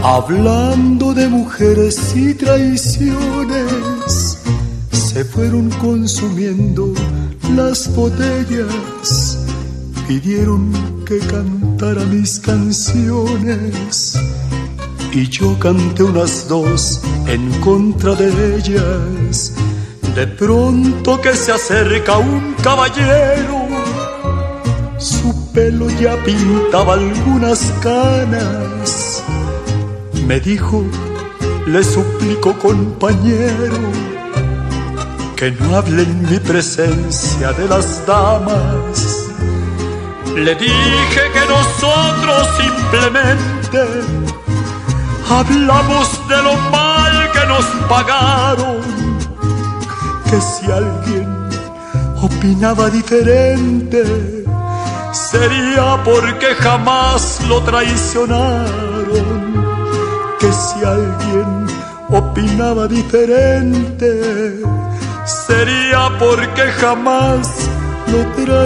Hablando de mujeres y traiciones, se fueron consumiendo las botellas. Pidieron que cantara mis canciones y yo canté unas dos en contra de ellas. De pronto que se acerca un caballero, su pelo ya pintaba algunas canas. Me dijo, le suplico compañero, que no hable en mi presencia de las damas. Le dije que nosotros simplemente hablamos de lo mal que nos pagaron, que si alguien opinaba diferente sería porque jamás lo traicionaron, que si alguien opinaba diferente sería porque jamás lo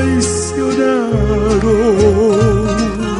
traicionaron.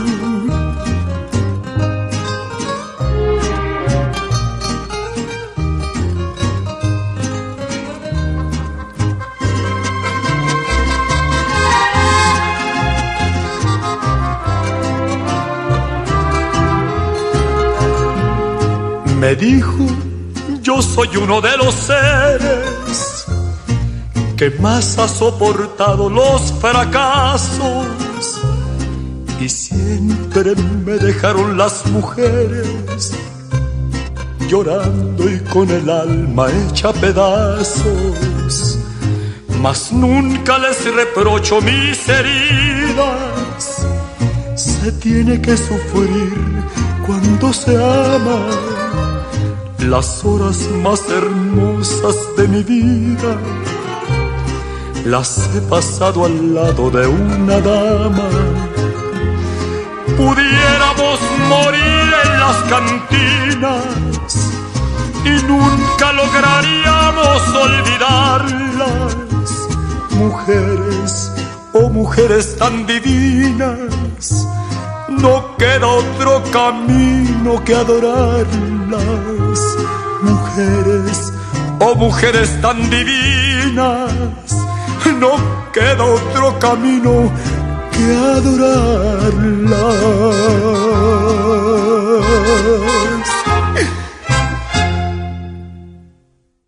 Me dijo, yo soy uno de los seres que más ha soportado los fracasos, y siempre me dejaron las mujeres llorando y con el alma hecha pedazos. Mas nunca les reprocho mis heridas, se tiene que sufrir cuando se ama. Las horas más hermosas de mi vida las he pasado al lado de una dama. Pudiéramos morir en las cantinas y nunca lograríamos olvidarlas. Mujeres, oh mujeres tan divinas, no queda otro camino que adorarlas. Mujeres, oh mujeres tan divinas, no queda otro camino que adorarlas.